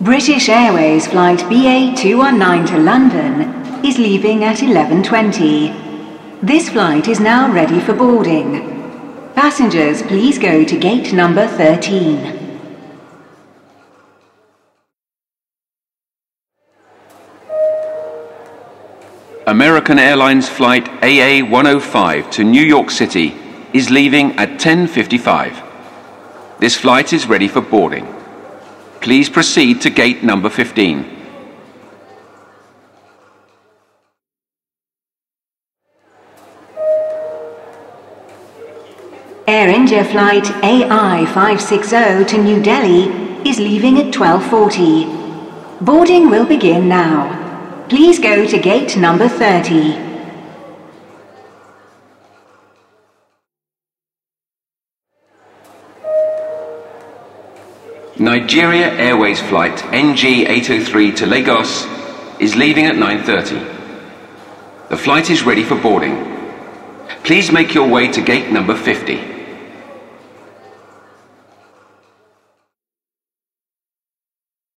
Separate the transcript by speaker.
Speaker 1: British Airways flight BA219 to London is leaving at 11:20. This flight is now ready for boarding. Passengers, please go to gate number 13.
Speaker 2: American Airlines flight AA105 to New York City is leaving at 10:55. This flight is ready for boarding. Please proceed to gate number 15.
Speaker 1: Air India flight AI560 to New Delhi is leaving at 12:40. Boarding will begin now. Please go to gate number 30.
Speaker 2: Nigeria Airways flight NG803 to Lagos is leaving at 9:30. The flight is ready for boarding. Please make your way to gate number 50.